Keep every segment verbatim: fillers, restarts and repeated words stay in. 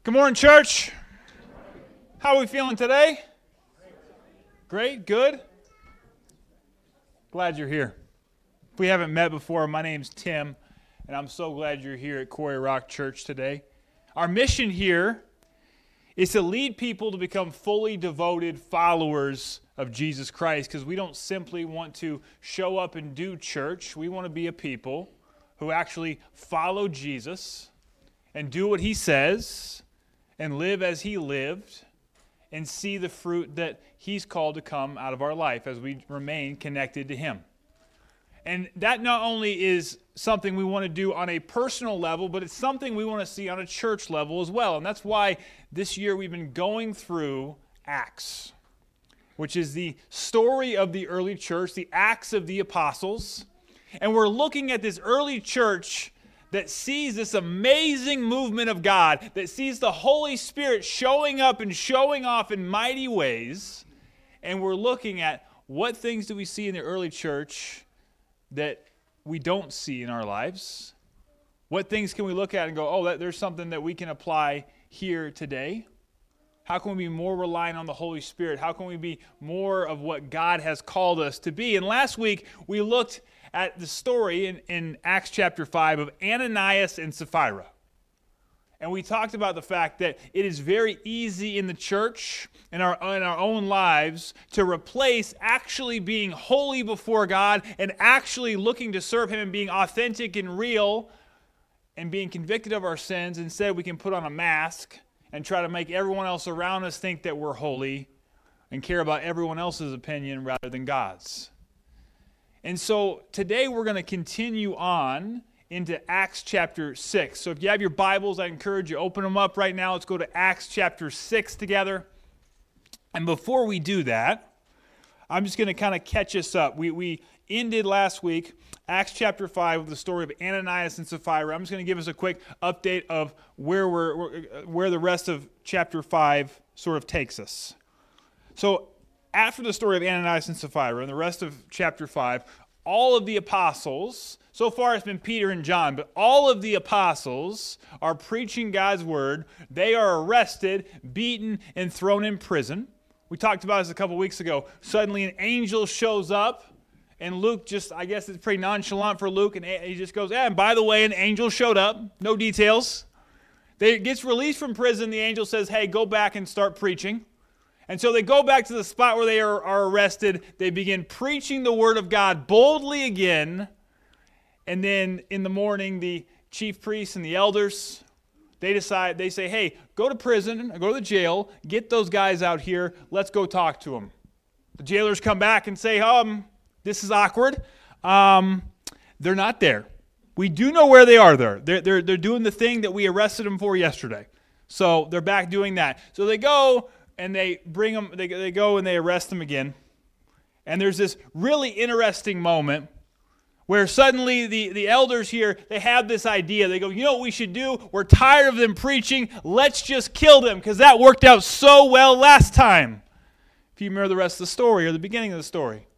Good morning, church. How are we feeling today? Great, good. Glad you're here. If we haven't met before, my name's Tim, and I'm so glad you're here at Quarry Rock Church today. Our mission here is to lead people to become fully devoted followers of Jesus Christ, because we don't simply want to show up and do church. We want to be a people who actually follow Jesus and do what he says and live as he lived and see the fruit that he's called to come out of our life as we remain connected to him. And that not only is something we want to do on a personal level, but it's something we want to see on a church level as well. And that's why this year we've been going through Acts, which is the story of the early church, the Acts of the Apostles. And we're looking at this early church that sees this amazing movement of God, that sees the Holy Spirit showing up and showing off in mighty ways. And we're looking at what things do we see in the early church that we don't see in our lives? What things can we look at and go, oh, that, there's something that we can apply here today? How can we be more reliant on the Holy Spirit? How can we be more of what God has called us to be? And last week, we looked at the story in, in Acts chapter five of Ananias and Sapphira. And we talked about the fact that it is very easy in the church, in our, in our own lives, to replace actually being holy before God and actually looking to serve him and being authentic and real and being convicted of our sins. Instead, we can put on a mask and try to make everyone else around us think that we're holy and care about everyone else's opinion rather than God's. And so today we're going to continue on into Acts chapter six. So if you have your Bibles, I encourage you, open them up right now. Let's go to Acts chapter six together. And before we do that, I'm just going to kind of catch us up. We we ended last week, Acts chapter five, with the story of Ananias and Sapphira. I'm just going to give us a quick update of where we're where the rest of chapter five sort of takes us. So after the story of Ananias and Sapphira and the rest of chapter five, all of the apostles, so far it's been Peter and John, but all of the apostles are preaching God's word. They are arrested, beaten, and thrown in prison. We talked about this a couple weeks ago. Suddenly an angel shows up, and Luke just, I guess it's pretty nonchalant for Luke, and he just goes, yeah, and by the way, an angel showed up. No details. They gets released from prison. The angel says, hey, go back and start preaching. And so they go back to the spot where they are, are arrested. They begin preaching the word of God boldly again. And then in the morning, the chief priests and the elders, they decide, they say, hey, go to prison, go to the jail, get those guys out here, let's go talk to them. The jailers come back and say, um, this is awkward. Um, they're not there. We do know where they are there. They're, they're, they're doing the thing that we arrested them for yesterday. So they're back doing that. So they go and they bring them, they, they go and they arrest them again. And there's this really interesting moment where suddenly the, the elders here, they have this idea. They go, you know what we should do? We're tired of them preaching. Let's just kill them, because that worked out so well last time. If you remember the rest of the story or the beginning of the story.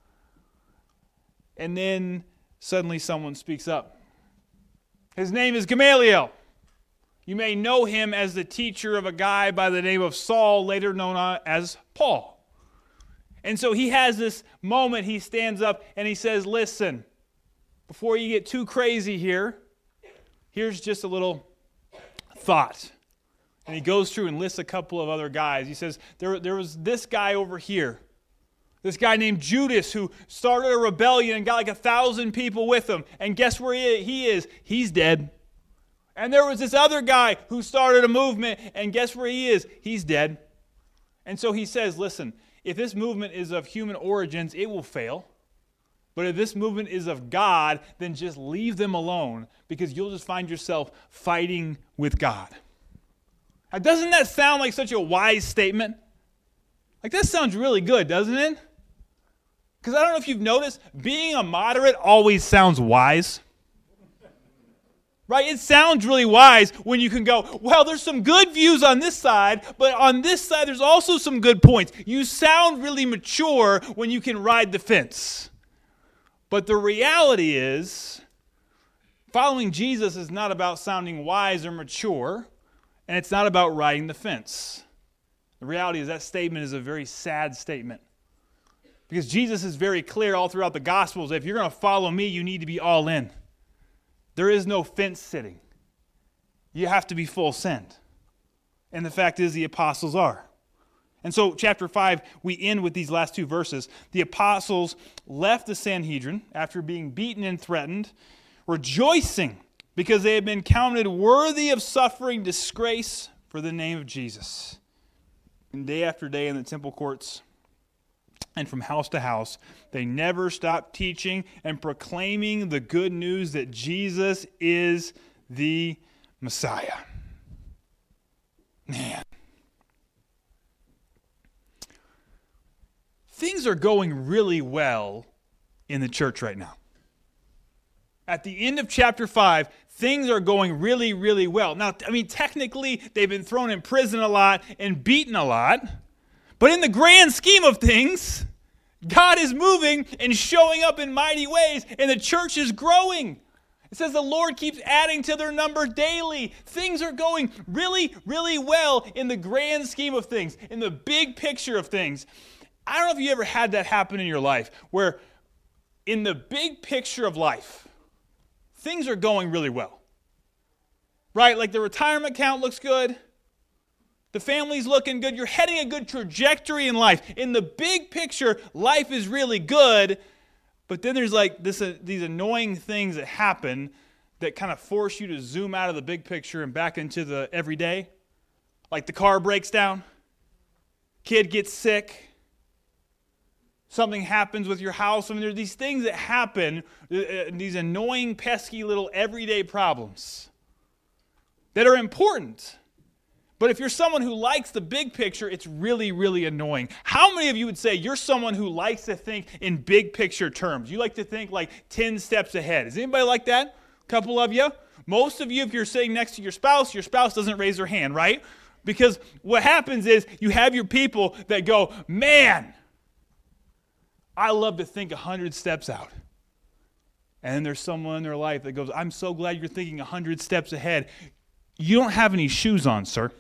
And then suddenly someone speaks up. His name is Gamaliel. You may know him as the teacher of a guy by the name of Saul, later known as Paul. And so he has this moment. He stands up and he says, listen, before you get too crazy here, here's just a little thought. And he goes through and lists a couple of other guys. He says, there, there was this guy over here, this guy named Judas, who started a rebellion and got like a thousand people with him. And guess where he, he is? He's dead. And there was this other guy who started a movement, and guess where he is? He's dead. And so he says, listen, if this movement is of human origins, it will fail. But if this movement is of God, then just leave them alone, because you'll just find yourself fighting with God. Now, doesn't that sound like such a wise statement? Like, that sounds really good, doesn't it? Because I don't know if you've noticed, being a moderate always sounds wise. Right? It sounds really wise when you can go, well, there's some good views on this side, but on this side there's also some good points. You sound really mature when you can ride the fence. But the reality is, following Jesus is not about sounding wise or mature. and it's not about riding the fence. The reality is that statement is a very sad statement. Because Jesus is very clear all throughout the Gospels that if you're going to follow me, you need to be all in. There is no fence sitting. You have to be full send. And the fact is the apostles are. And so chapter five, we end with these last two verses. The apostles left the Sanhedrin after being beaten and threatened, rejoicing because they had been counted worthy of suffering disgrace for the name of Jesus. And day after day in the temple courts and from house to house, they never stopped teaching and proclaiming the good news that Jesus is the Messiah. Man. Things are going really well in the church right now. At the end of chapter five, things are going really, really well. Now, I mean, technically, they've been thrown in prison a lot and beaten a lot. But in the grand scheme of things, God is moving and showing up in mighty ways, and the church is growing. It says the Lord keeps adding to their number daily. Things are going really, really well in the grand scheme of things, in the big picture of things. I don't know if you ever had that happen in your life, where in the big picture of life, things are going really well. Right? Like the retirement account looks good. The family's looking good. You're heading a good trajectory in life. In the big picture, life is really good. But then there's like this, uh, these annoying things that happen that kind of force you to zoom out of the big picture and back into the everyday. Like the car breaks down. Kid gets sick. Something happens with your house. I mean, there are these things that happen, uh, these annoying, pesky little everyday problems that are important. But if you're someone who likes the big picture, it's really, really annoying. How many of you would say you're someone who likes to think in big picture terms? You like to think like ten steps ahead. Is anybody like that? A couple of you? Most of you, if you're sitting next to your spouse, your spouse doesn't raise their hand, right? Because what happens is you have your people that go, man, I love to think a hundred steps out. And then there's someone in their life that goes, I'm so glad you're thinking a hundred steps ahead. You don't have any shoes on, sir.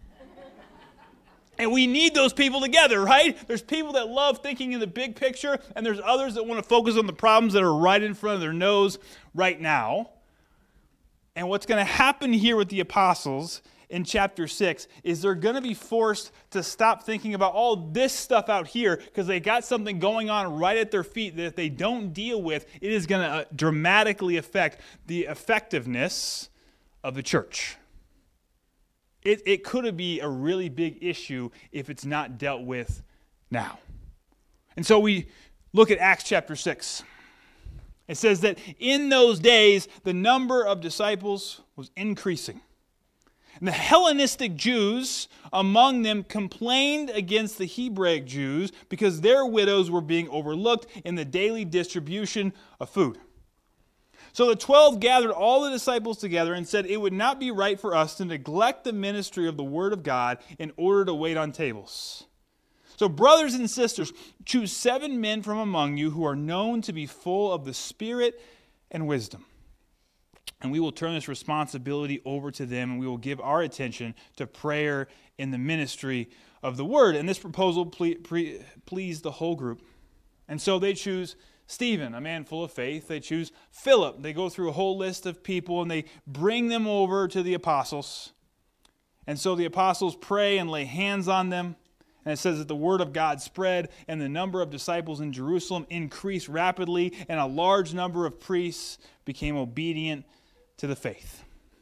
And we need those people together, right? There's people that love thinking in the big picture, and there's others that want to focus on the problems that are right in front of their nose right now. And what's going to happen here with the apostles in chapter six is they're going to be forced to stop thinking about all this stuff out here because they got something going on right at their feet that if they don't deal with, it is going to dramatically affect the effectiveness of the church. It, it could be a really big issue if it's not dealt with now. And so we look at Acts chapter six. It says that in those days, the number of disciples was increasing. And the Hellenistic Jews among them complained against the Hebraic Jews because their widows were being overlooked in the daily distribution of food. So the twelve gathered all the disciples together and said, it would not be right for us to neglect the ministry of the Word of God in order to wait on tables. So brothers and sisters, choose seven men from among you who are known to be full of the Spirit and wisdom. And we will turn this responsibility over to them, and we will give our attention to prayer in the ministry of the Word. And this proposal ple- pre- pleased the whole group. And so they choose Stephen, a man full of faith. They choose Philip. They go through a whole list of people, and they bring them over to the apostles. And so the apostles pray and lay hands on them. And it says that the word of God spread, and the number of disciples in Jerusalem increased rapidly, and a large number of priests became obedient to the faith.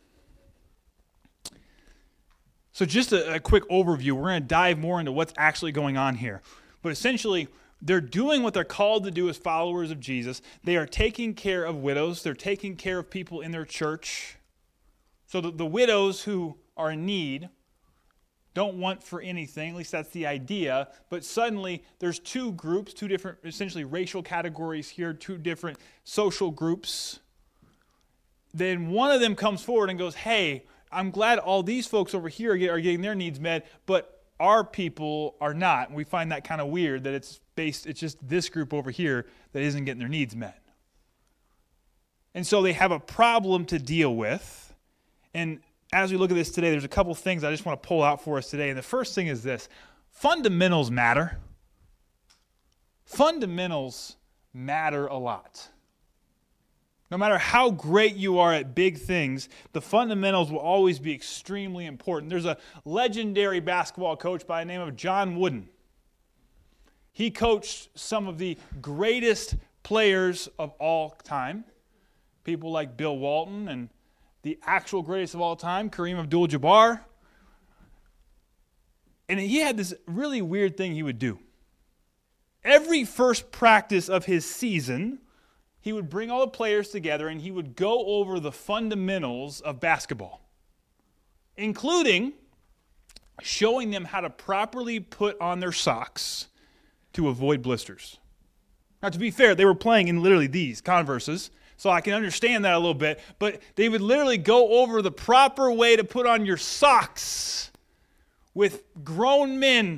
So just a, a quick overview. We're going to dive more into what's actually going on here. But essentially, they're doing what they're called to do as followers of Jesus. They are taking care of widows. They're taking care of people in their church. So the, the widows who are in need don't want for anything, at least that's the idea, but suddenly there's two groups, two different essentially racial categories here, two different social groups. Then one of them comes forward and goes, hey, I'm glad all these folks over here are getting their needs met, but our people are not. And we find that kind of weird that it's based, it's just this group over here that isn't getting their needs met. And so they have a problem to deal with. And as we look at this today, there's a couple things I just want to pull out for us today. And the first thing is this: fundamentals matter. Fundamentals matter a lot. No matter how great you are at big things, the fundamentals will always be extremely important. There's a legendary basketball coach by the name of John Wooden. He coached some of the greatest players of all time. People like Bill Walton and the actual greatest of all time, Kareem Abdul-Jabbar. And he had this really weird thing he would do. Every first practice of his season, he would bring all the players together and he would go over the fundamentals of basketball, including showing them how to properly put on their socks to avoid blisters. Now, to be fair, they were playing in literally these Converses, so I can understand that a little bit, but they would literally go over the proper way to put on your socks with grown men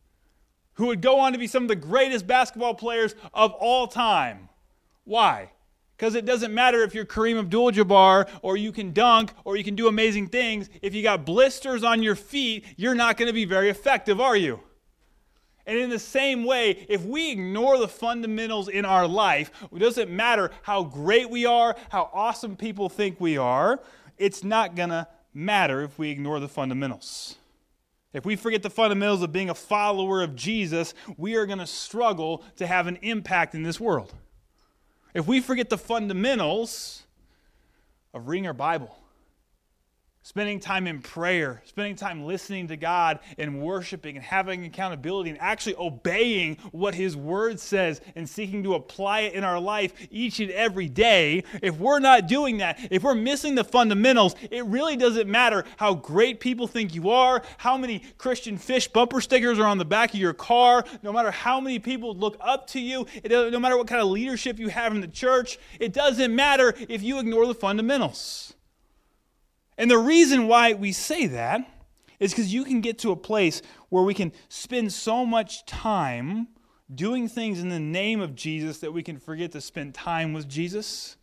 who would go on to be some of the greatest basketball players of all time. Why? Because it doesn't matter if you're Kareem Abdul-Jabbar or you can dunk or you can do amazing things. If you got blisters on your feet, you're not going to be very effective, are you? And in the same way, if we ignore the fundamentals in our life, it doesn't matter how great we are, how awesome people think we are, it's not going to matter if we ignore the fundamentals. If we forget the fundamentals of being a follower of Jesus, we are going to struggle to have an impact in this world. If we forget the fundamentals of reading our Bible, spending time in prayer, spending time listening to God and worshiping and having accountability and actually obeying what His Word says and seeking to apply it in our life each and every day, if we're not doing that, if we're missing the fundamentals, it really doesn't matter how great people think you are, how many Christian Fish bumper stickers are on the back of your car, no matter how many people look up to you, it doesn't, no matter what kind of leadership you have in the church, it doesn't matter if you ignore the fundamentals. And the reason why we say that is because you can get to a place where we can spend so much time doing things in the name of Jesus that we can forget to spend time with Jesus.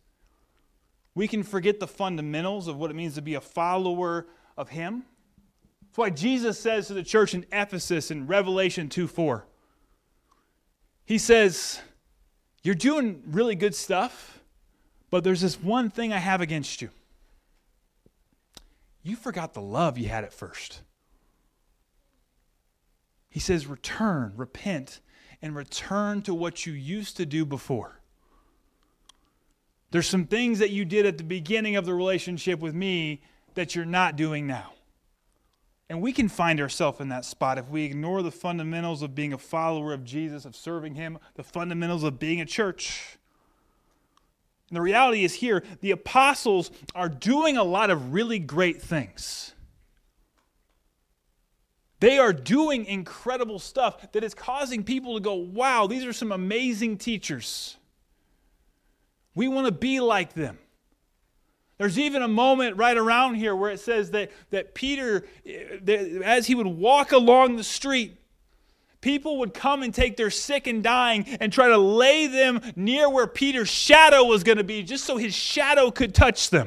We can forget the fundamentals of what it means to be a follower of Him. That's why Jesus says to the church in Ephesus in Revelation two four, He says, "You're doing really good stuff, but there's this one thing I have against you. You forgot the love you had at first." He says, return, repent, and return to what you used to do before. There's some things that you did at the beginning of the relationship with me that you're not doing now. And we can find ourselves in that spot if we ignore the fundamentals of being a follower of Jesus, of serving Him, the fundamentals of being a church. And the reality is here, the apostles are doing a lot of really great things. They are doing incredible stuff that is causing people to go, wow, these are some amazing teachers. We want to be like them. There's even a moment right around here where it says that, that Peter, that as he would walk along the street, people would come and take their sick and dying and try to lay them near where Peter's shadow was going to be, just so his shadow could touch them.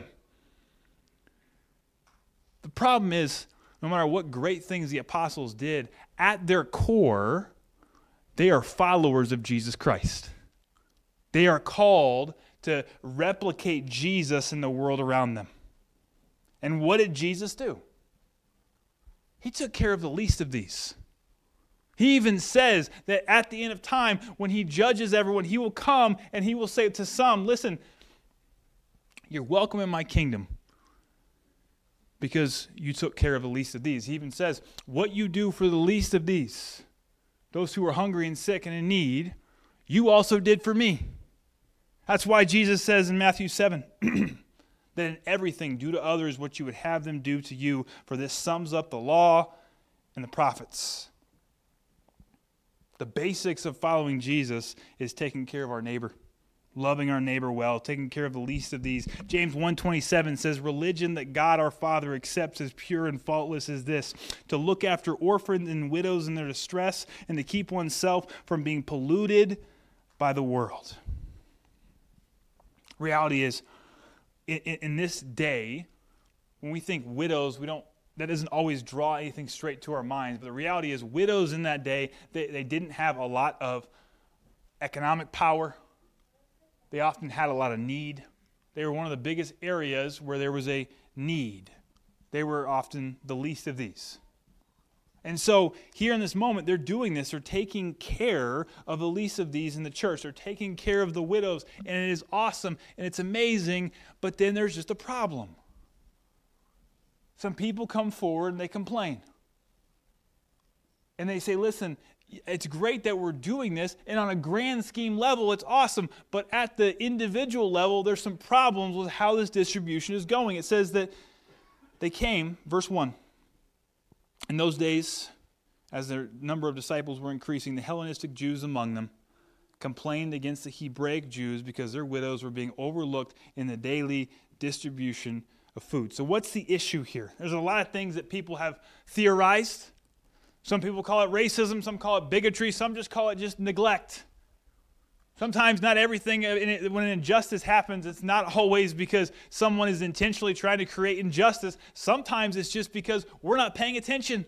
The problem is, no matter what great things the apostles did, at their core, they are followers of Jesus Christ. They are called to replicate Jesus in the world around them. And what did Jesus do? He took care of the least of these. He even says that at the end of time, when He judges everyone, He will come and He will say to some, listen, you're welcome in my kingdom because you took care of the least of these. He even says, what you do for the least of these, those who are hungry and sick and in need, you also did for me. That's why Jesus says in Matthew seven, that in everything do to others what you would have them do to you, for this sums up the law and the prophets. The basics of following Jesus is taking care of our neighbor, loving our neighbor well, taking care of the least of these. James one twenty-seven says, religion that God our Father accepts as pure and faultless is this, to look after orphans and widows in their distress and to keep oneself from being polluted by the world. Reality is, in, in this day, when we think widows, we don't, that doesn't always draw anything straight to our minds. But the reality is widows in that day, they, they didn't have a lot of economic power. They often had a lot of need. They were one of the biggest areas where there was a need. They were often the least of these. And so here in this moment, they're doing this. They're taking care of the least of these in the church. They're taking care of the widows. And it is awesome and it's amazing. But then there's just a problem. Some people come forward and they complain. And they say, listen, it's great that we're doing this. And on a grand scheme level, it's awesome. But at the individual level, there's some problems with how this distribution is going. It says that they came, verse one. In those days, as their number of disciples were increasing, the Hellenistic Jews among them complained against the Hebraic Jews because their widows were being overlooked in the daily distribution of food. So what's the issue here? There's a lot of things that people have theorized. Some people call it racism, some call it bigotry, some just call it just neglect. Sometimes not everything, when an injustice happens, it's not always because someone is intentionally trying to create injustice. Sometimes it's just because we're not paying attention.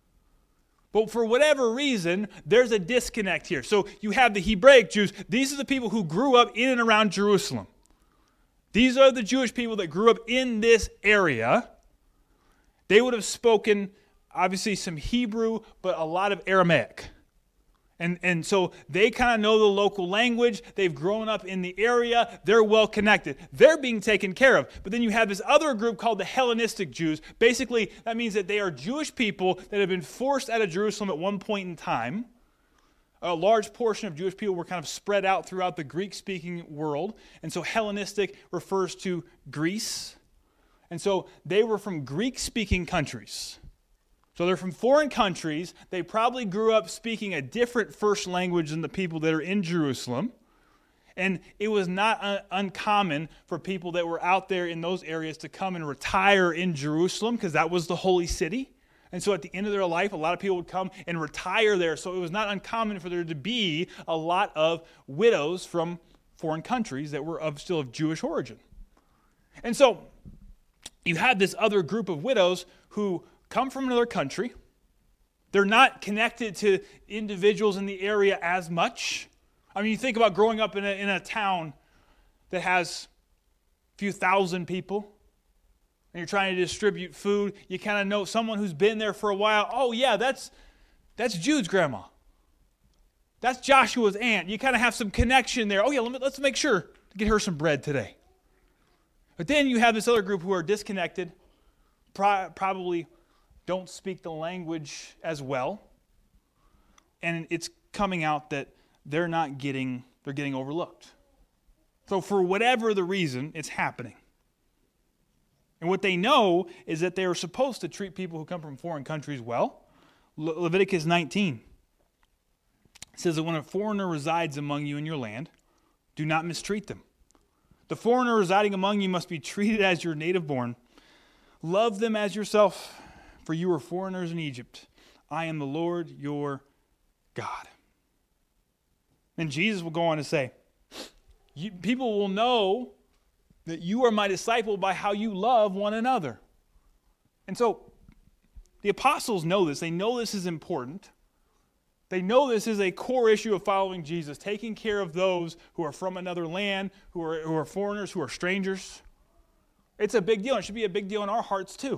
But for whatever reason, there's a disconnect here. So you have the Hebraic Jews. These are the people who grew up in and around Jerusalem. These are the Jewish people that grew up in this area. They would have spoken, obviously, some Hebrew, but a lot of Aramaic. And, and so they kind of know the local language. They've grown up in the area. They're well connected. They're being taken care of. But then you have this other group called the Hellenistic Jews. Basically, that means that they are Jewish people that have been forced out of Jerusalem at one point in time. A large portion of Jewish people were kind of spread out throughout the Greek-speaking world. And so Hellenistic refers to Greece. And so they were from Greek-speaking countries. So they're from foreign countries. They probably grew up speaking a different first language than the people that are in Jerusalem. And it was not un- uncommon for people that were out there in those areas to come and retire in Jerusalem because that was the holy city. And so at the end of their life, a lot of people would come and retire there. So it was not uncommon for there to be a lot of widows from foreign countries that were of still of Jewish origin. And so you had this other group of widows who come from another country. They're not connected to individuals in the area as much. I mean, you think about growing up in a, in a town that has a few thousand people, and you're trying to distribute food. You kind of know someone who's been there for a while. Oh, yeah, that's that's Jude's grandma. That's Joshua's aunt. You kind of have some connection there. Oh, yeah, let me, let's make sure to get her some bread today. But then you have this other group who are disconnected, pro- probably don't speak the language as well. And it's coming out that they're not getting, they're getting overlooked. So for whatever the reason, it's happening. And what they know is that they are supposed to treat people who come from foreign countries well. Le- Leviticus nineteen says that when a foreigner resides among you in your land, do not mistreat them. The foreigner residing among you must be treated as your native born. Love them as yourself, for you are foreigners in Egypt. I am the Lord your God. And Jesus will go on to say, you, people will know that you are my disciple by how you love one another. And so the apostles know this. They know this is important. They know this is a core issue of following Jesus, taking care of those who are from another land, who are, who are foreigners, who are strangers. It's a big deal. It should be a big deal in our hearts too.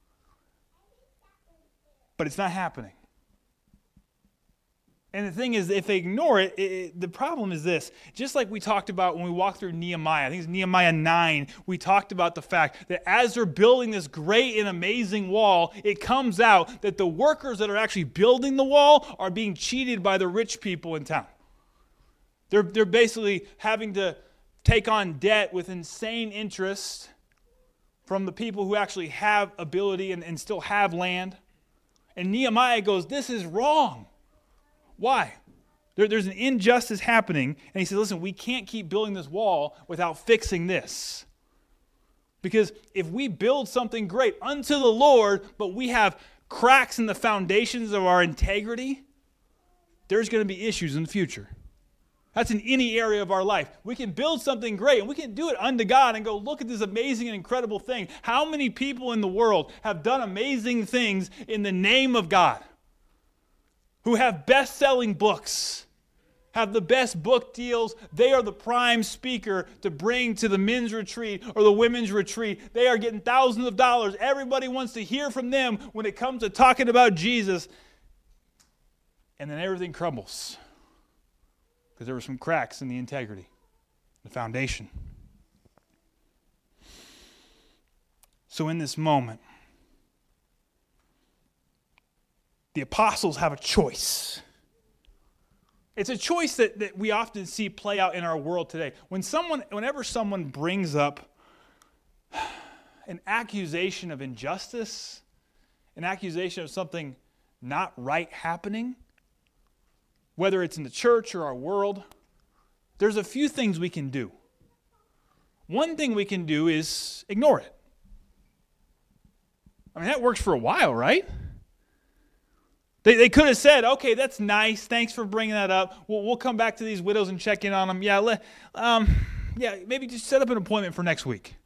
But it's not happening. And the thing is, if they ignore it, it, it, the problem is this. Just like we talked about when we walked through Nehemiah, I think it's Nehemiah nine, we talked about the fact that as they're building this great and amazing wall, it comes out that the workers that are actually building the wall are being cheated by the rich people in town. They're, they're basically having to take on debt with insane interest from the people who actually have ability and, and still have land. And Nehemiah goes, this is wrong. Why? There, there's an injustice happening. And he says, listen, we can't keep building this wall without fixing this. Because if we build something great unto the Lord, but we have cracks in the foundations of our integrity, there's going to be issues in the future. That's in any area of our life. We can build something great, and we can do it unto God and go, look at this amazing and incredible thing. How many people in the world have done amazing things in the name of God? Who have best-selling books, have the best book deals. They are the prime speaker to bring to the men's retreat or the women's retreat. They are getting thousands of dollars. Everybody wants to hear from them when it comes to talking about Jesus. And then everything crumbles. Because there were some cracks in the integrity, the foundation. So in this moment, the apostles have a choice. It's a choice that, that we often see play out in our world today. When someone, whenever someone brings up an accusation of injustice, an accusation of something not right happening, whether it's in the church or our world, there's a few things we can do. One thing we can do is ignore it. I mean, that works for a while, right? They they could have said, okay, that's nice. Thanks for bringing that up. We'll, we'll come back to these widows and check in on them. Yeah, let, um, yeah, maybe just set up an appointment for next week.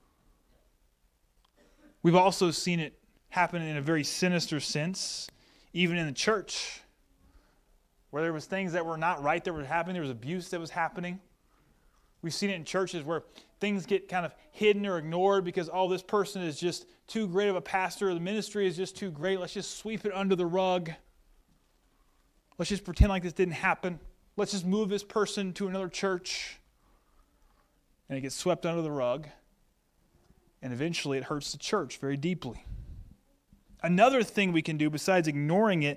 We've also seen it happen in a very sinister sense, even in the church, where there was things that were not right that were happening. There was abuse that was happening. We've seen it in churches where things get kind of hidden or ignored because, oh, this person is just too great of a pastor, or the ministry is just too great. Let's just sweep it under the rug. Let's just pretend like this didn't happen. Let's just move this person to another church. And it gets swept under the rug. And eventually it hurts the church very deeply. Another thing we can do besides ignoring it,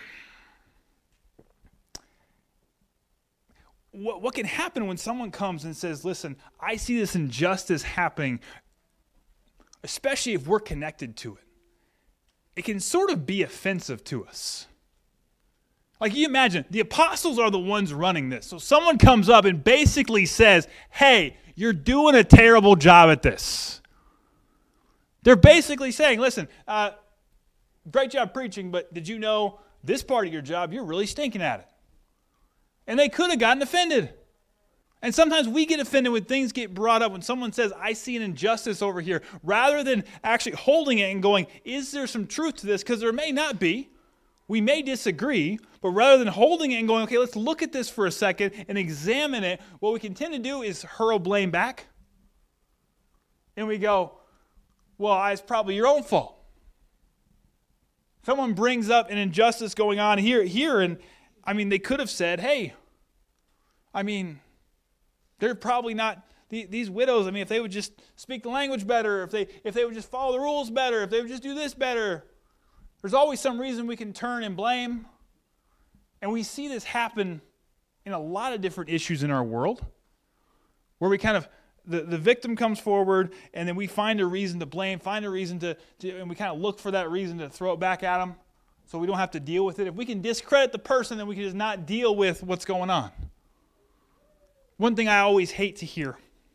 What, what can happen when someone comes and says, listen, I see this injustice happening, especially if we're connected to it. It can sort of be offensive to us. Like, you imagine, the apostles are the ones running this. So someone comes up and basically says, hey, you're doing a terrible job at this. They're basically saying, listen, uh, great job preaching, but did you know this part of your job, you're really stinking at it? And they could have gotten offended. And sometimes we get offended when things get brought up, when someone says, I see an injustice over here, rather than actually holding it and going, is there some truth to this? Because there may not be. We may disagree, but rather than holding it and going, okay, let's look at this for a second and examine it, what we can tend to do is hurl blame back. And we go, well, it's probably your own fault. Someone brings up an injustice going on here, here, and I mean, they could have said, hey, I mean, they're probably not, these widows, I mean, if they would just speak the language better, if they if they would just follow the rules better, if they would just do this better. There's always some reason we can turn and blame. And we see this happen in a lot of different issues in our world, where we kind of, the, the victim comes forward, and then we find a reason to blame, find a reason to, to, and we kind of look for that reason to throw it back at them. So we don't have to deal with it. If we can discredit the person, then we can just not deal with what's going on. One thing I always hate to hear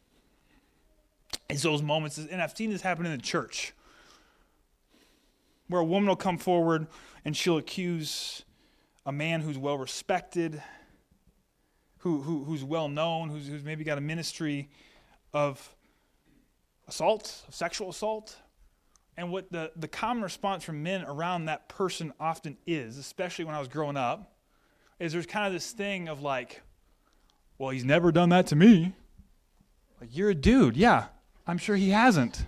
is those moments, and I've seen this happen in the church, where a woman will come forward and she'll accuse a man who's well respected, who, who who's well known, who's, who's maybe got a ministry, of assault, of sexual assault. And what the, the common response from men around that person often is, especially when I was growing up, is there's kind of this thing of like, well, he's never done that to me. Like, you're a dude. Yeah, I'm sure he hasn't.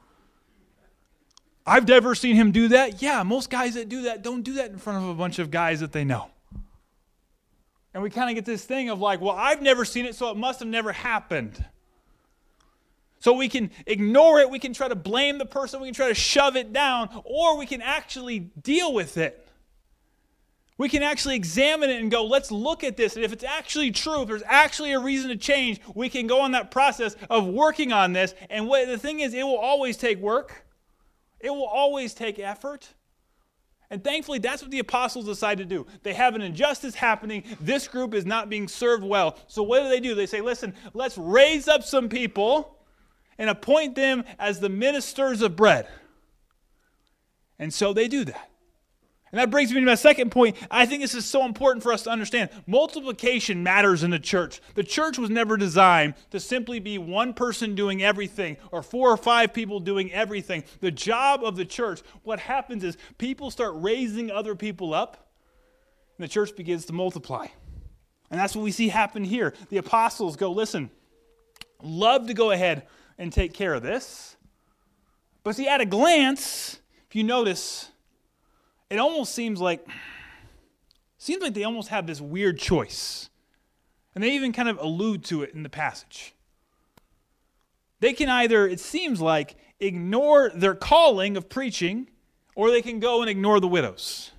I've never seen him do that. Yeah, most guys that do that don't do that in front of a bunch of guys that they know. And we kind of get this thing of like, well, I've never seen it, so it must have never happened. So we can ignore it, we can try to blame the person, we can try to shove it down, or we can actually deal with it. We can actually examine it and go, let's look at this. And if it's actually true, if there's actually a reason to change, we can go on that process of working on this. And what the thing is, it will always take work. It will always take effort. And thankfully, that's what the apostles decide to do. They have an injustice happening. This group is not being served well. So what do they do? They say, listen, let's raise up some people and appoint them as the ministers of bread. And so they do that. And that brings me to my second point. I think this is so important for us to understand. Multiplication matters in the church. The church was never designed to simply be one person doing everything or four or five people doing everything. The job of the church, what happens is people start raising other people up, and the church begins to multiply. And that's what we see happen here. The apostles go, listen, love to go ahead and take care of this. But see, at a glance, if you notice, it almost seems like seems like they almost have this weird choice. And they even kind of allude to it in the passage. They can either, it seems like, ignore their calling of preaching, or they can go and ignore the widows.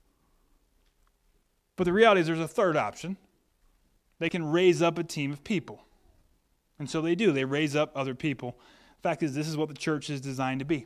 But the reality is there's a third option. They can raise up a team of people. And so they do. They raise up other people. The fact is, this is what the church is designed to be.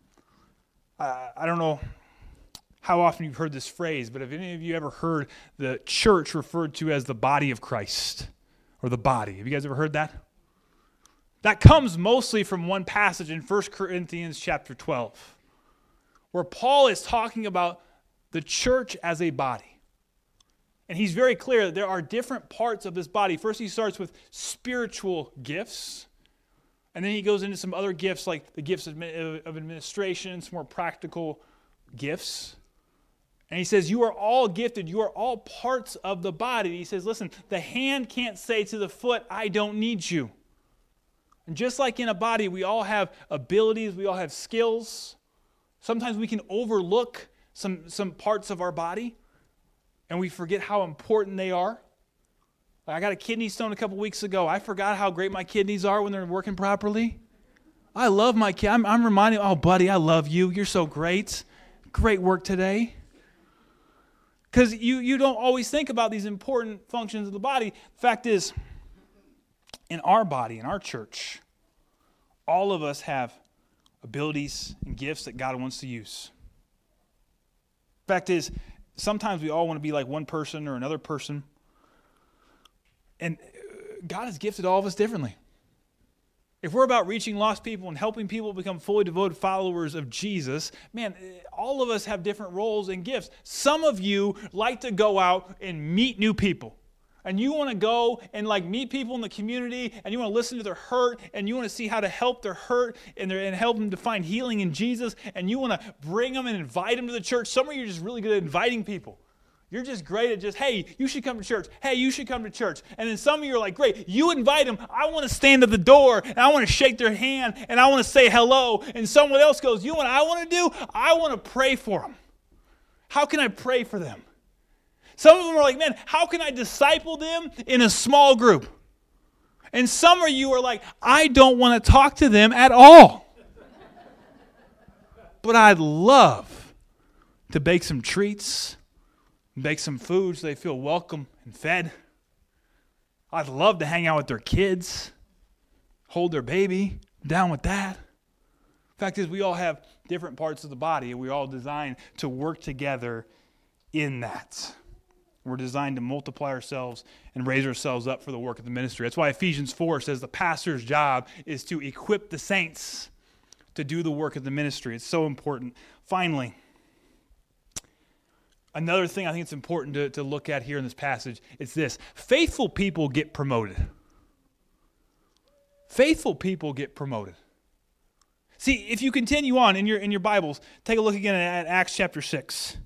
Uh, I don't know how often you've heard this phrase, but have any of you ever heard the church referred to as the body of Christ, or the body? Have you guys ever heard that? That comes mostly from one passage in First Corinthians chapter twelve, where Paul is talking about the church as a body. And he's very clear that there are different parts of this body. First, he starts with spiritual gifts, and then he goes into some other gifts like the gifts of administration, some more practical gifts. And he says, you are all gifted. You are all parts of the body. He says, listen, the hand can't say to the foot, I don't need you. And just like in a body, we all have abilities. We all have skills. Sometimes we can overlook some, some parts of our body, and we forget how important they are. I got a kidney stone a couple weeks ago. I forgot how great my kidneys are when they're working properly. I love my kid. I'm, I'm reminded, oh, buddy, I love you. You're so great. Great work today. Because you, you don't always think about these important functions of the body. The fact is, in our body, in our church, all of us have abilities and gifts that God wants to use. The fact is, sometimes we all want to be like one person or another person. And God has gifted all of us differently. If we're about reaching lost people and helping people become fully devoted followers of Jesus, man, all of us have different roles and gifts. Some of you like to go out and meet new people. And you want to go and like meet people in the community, and you want to listen to their hurt, and you want to see how to help their hurt and, their, and help them to find healing in Jesus, and you want to bring them and invite them to the church. Some of you are just really good at inviting people. You're just great at just, hey, you should come to church. Hey, you should come to church. And then some of you are like, great, you invite them. I want to stand at the door, and I want to shake their hand, and I want to say hello. And someone else goes, you know what I want to do? I want to pray for them. How can I pray for them? Some of them are like, man, how can I disciple them in a small group? And some of you are like, I don't want to talk to them at all. But I'd love to bake some treats, bake some food so they feel welcome and fed. I'd love to hang out with their kids, hold their baby, down with that. Fact is, we all have different parts of the body, and we're all designed to work together in that. We're designed to multiply ourselves and raise ourselves up for the work of the ministry. That's why Ephesians four says the pastor's job is to equip the saints to do the work of the ministry. It's so important. Finally, another thing I think it's important to, to look at here in this passage is this. Faithful people get promoted. Faithful people get promoted. See, if you continue on in your in your Bibles, take a look again at Acts chapter six.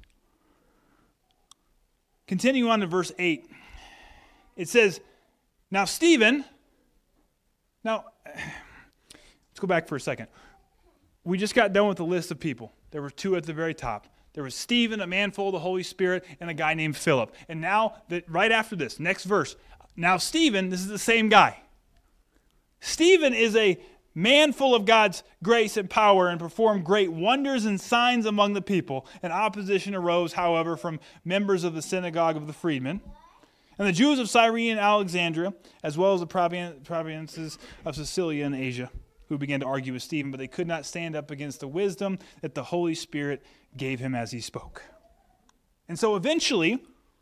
Continue on to verse eight. It says, now Stephen, now, let's go back for a second. We just got done with the list of people. There were two at the very top. There was Stephen, a man full of the Holy Spirit, and a guy named Philip. And now, that right after this, next verse, now Stephen, this is the same guy. Stephen is a man full of God's grace and power, and performed great wonders and signs among the people. And opposition arose, however, from members of the synagogue of the freedmen, and the Jews of Cyrene and Alexandria, as well as the provinces of Cilicia and Asia, who began to argue with Stephen, but they could not stand up against the wisdom that the Holy Spirit gave him as he spoke. And so eventually,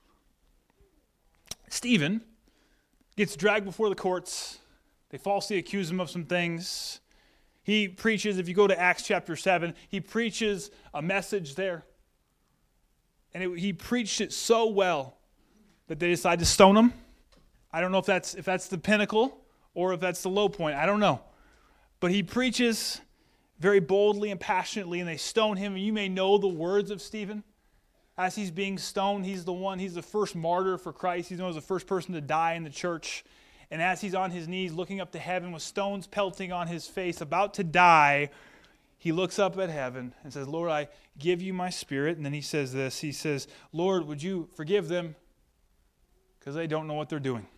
Stephen gets dragged before the courts. They falsely accuse him of some things. He preaches, if you go to Acts chapter seven, he preaches a message there. And it, he preached it so well that they decided to stone him. I don't know if that's if that's the pinnacle or if that's the low point. I don't know. But he preaches very boldly and passionately, and they stone him. And you may know the words of Stephen. As he's being stoned, he's the one, he's the first martyr for Christ. He's known as the first person to die in the church. And as he's on his knees looking up to heaven with stones pelting on his face, about to die, he looks up at heaven and says, Lord, I give you my spirit. And then he says this, he says, Lord, would you forgive them because they don't know what they're doing.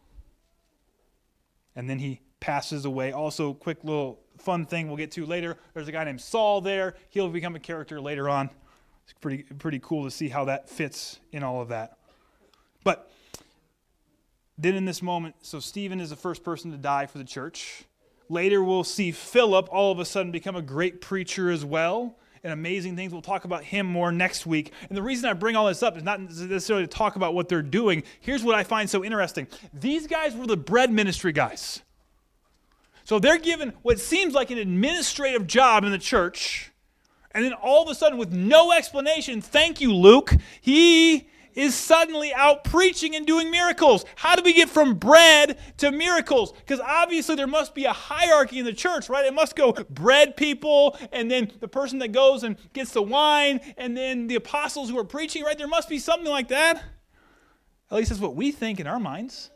And then he passes away. Also, quick little fun thing we'll get to later. There's a guy named Saul there. He'll become a character later on. It's pretty, pretty cool to see how that fits in all of that. But then in this moment, so Stephen is the first person to die for the church. Later we'll see Philip all of a sudden become a great preacher as well, and amazing things. We'll talk about him more next week. And the reason I bring all this up is not necessarily to talk about what they're doing. Here's what I find so interesting. These guys were the bread ministry guys. So they're given what seems like an administrative job in the church, and then all of a sudden, with no explanation, thank you, Luke, he is suddenly out preaching and doing miracles. How do we get from bread to miracles? Because obviously there must be a hierarchy in the church, right? It must go bread people, and then the person that goes and gets the wine, and then the apostles who are preaching, right? There must be something like that. At least that's what we think in our minds.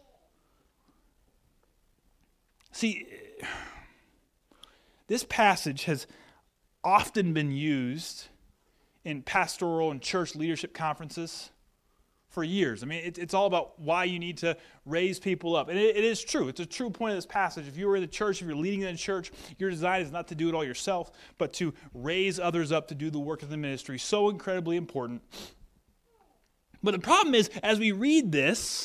See, this passage has often been used in pastoral and church leadership conferences for years. I mean, it, it's all about why you need to raise people up. And it, it is true. It's a true point of this passage. If you were in the church, if you're leading in the church, your design is not to do it all yourself, but to raise others up to do the work of the ministry. So incredibly important. But the problem is, as we read this,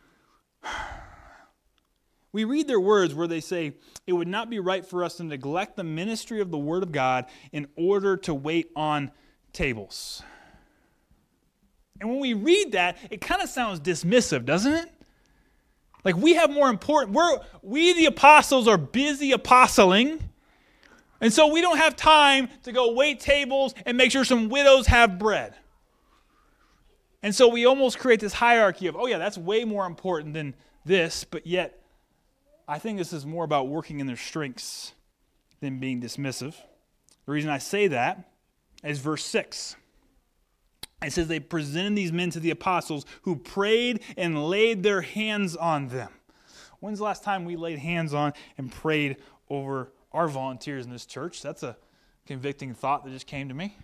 we read their words where they say, it would not be right for us to neglect the ministry of the Word of God in order to wait on tables. And when we read that, it kind of sounds dismissive, doesn't it? Like we have more important, we're, we the apostles are busy apostling, and so we don't have time to go wait tables and make sure some widows have bread. And so we almost create this hierarchy of, oh yeah, that's way more important than this, but yet I think this is more about working in their strengths than being dismissive. The reason I say that is verse six. It says they presented these men to the apostles who prayed and laid their hands on them. When's the last time we laid hands on and prayed over our volunteers in this church? That's a convicting thought that just came to me.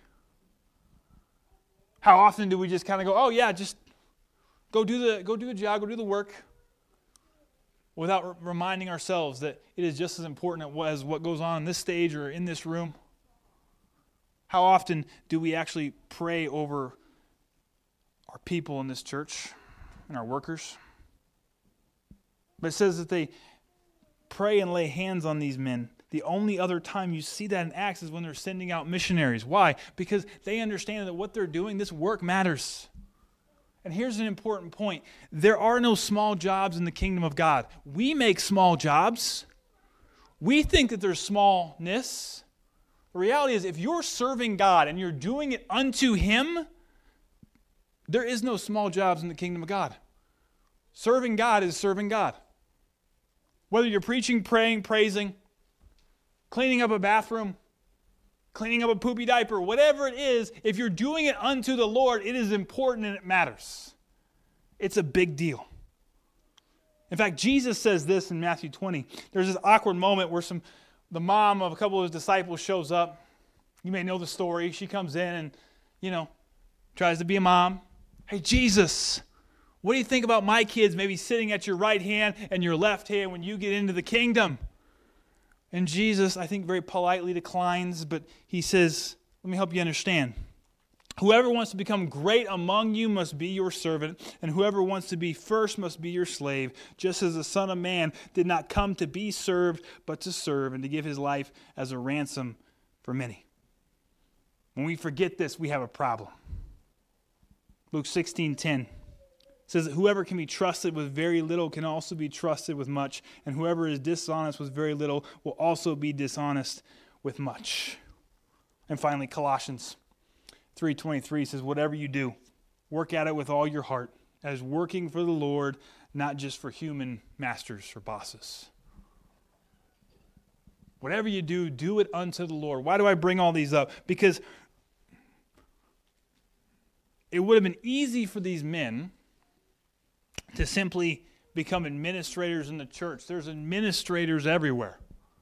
How often do we just kind of go, oh yeah, just go do the go do the job, go do the work, without re- reminding ourselves that it is just as important as what goes on in this stage or in this room? How often do we actually pray over our people in this church and our workers? But it says that they pray and lay hands on these men. The only other time you see that in Acts is when they're sending out missionaries. Why? Because they understand that what they're doing, this work matters. And here's an important point. There are no small jobs in the kingdom of God. We make small jobs. We think that there's smallness. The reality is, if you're serving God and you're doing it unto Him, there is no small jobs in the kingdom of God. Serving God is serving God. Whether you're preaching, praying, praising, cleaning up a bathroom, cleaning up a poopy diaper, whatever it is, if you're doing it unto the Lord, it is important and it matters. It's a big deal. In fact, Jesus says this in Matthew twenty. There's this awkward moment where some the mom of a couple of his disciples shows up. You may know the story. She comes in and, you know, tries to be a mom. Hey, Jesus, what do you think about my kids maybe sitting at your right hand and your left hand when you get into the kingdom? And Jesus, I think, very politely declines, but he says, let me help you understand. Whoever wants to become great among you must be your servant, and whoever wants to be first must be your slave, just as the Son of Man did not come to be served, but to serve, and to give his life as a ransom for many. When we forget this, we have a problem. Luke sixteen ten. Says that whoever can be trusted with very little can also be trusted with much, and whoever is dishonest with very little will also be dishonest with much. And finally, Colossians three twenty-three says, whatever you do, work at it with all your heart, as working for the Lord, not just for human masters or bosses. Whatever you do, do it unto the Lord. Why do I bring all these up? Because it would have been easy for these men to simply become administrators in the church. There's administrators everywhere.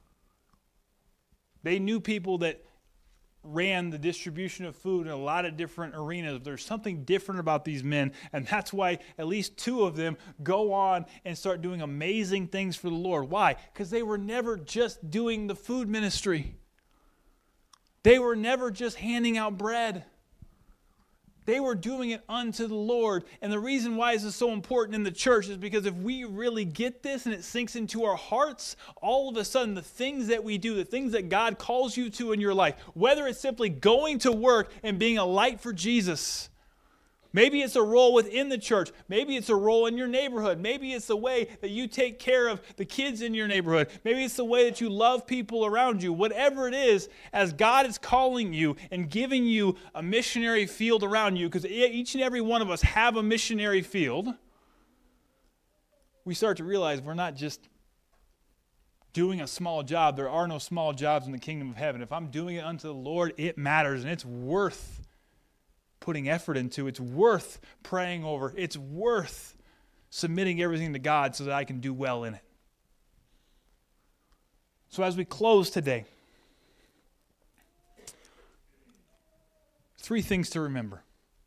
They knew people that ran the distribution of food in a lot of different arenas. There's something different about these men, and that's why at least two of them go on and start doing amazing things for the Lord. Why? Because they were never just doing the food ministry. They were never just handing out bread. They were doing it unto the Lord. And the reason why this is so important in the church is because if we really get this and it sinks into our hearts, all of a sudden the things that we do, the things that God calls you to in your life, whether it's simply going to work and being a light for Jesus, maybe it's a role within the church, maybe it's a role in your neighborhood, maybe it's the way that you take care of the kids in your neighborhood, maybe it's the way that you love people around you. Whatever it is, as God is calling you and giving you a missionary field around you, because each and every one of us have a missionary field, we start to realize we're not just doing a small job. There are no small jobs in the kingdom of heaven. If I'm doing it unto the Lord, it matters, and it's worth putting effort into. It's worth praying over. It's worth submitting everything to God so that I can do well in it. So as we close today, three things to remember.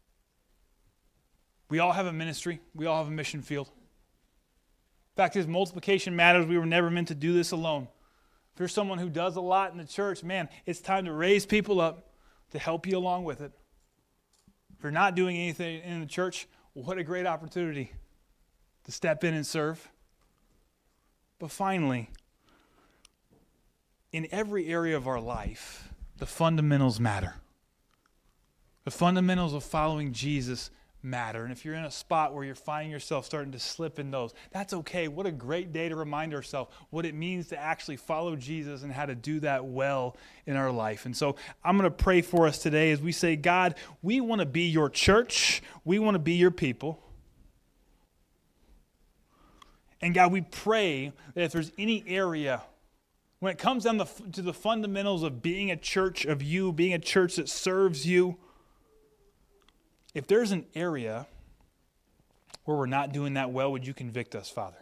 We all have a ministry. We all have a mission field. Fact is, multiplication matters. We were never meant to do this alone. If you're someone who does a lot in the church, man, it's time to raise people up to help you along with it. If you're not doing anything in the church, what a great opportunity to step in and serve. But finally, in every area of our life, the fundamentals matter. The fundamentals of following Jesus matter. And if you're in a spot where you're finding yourself starting to slip in those, that's okay. What a great day to remind ourselves what it means to actually follow Jesus and how to do that well in our life. And so I'm going to pray for us today as we say, God, we want to be your church. We want to be your people. And God, we pray that if there's any area, when it comes down to the fundamentals of being a church of you, being a church that serves you, if there's an area where we're not doing that well, would you convict us, Father?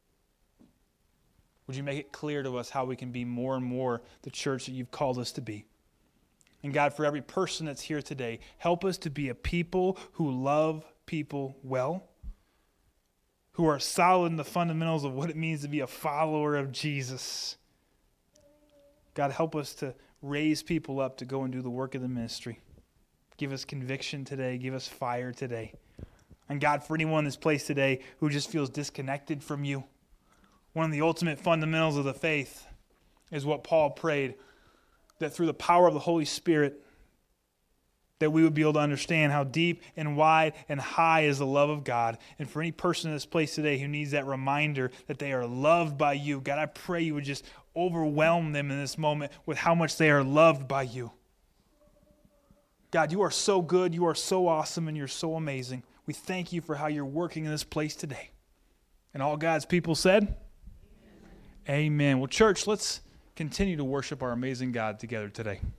Would you make it clear to us how we can be more and more the church that you've called us to be? And God, for every person that's here today, help us to be a people who love people well, who are solid in the fundamentals of what it means to be a follower of Jesus. God, help us to raise people up to go and do the work of the ministry. Give us conviction today. Give us fire today. And God, for anyone in this place today who just feels disconnected from you, one of the ultimate fundamentals of the faith is what Paul prayed, that through the power of the Holy Spirit, that we would be able to understand how deep and wide and high is the love of God. And for any person in this place today who needs that reminder that they are loved by you, God, I pray you would just overwhelm them in this moment with how much they are loved by you. God, you are so good, you are so awesome, and you're so amazing. We thank you for how you're working in this place today. And all God's people said, Amen. Amen. Well, church, let's continue to worship our amazing God together today.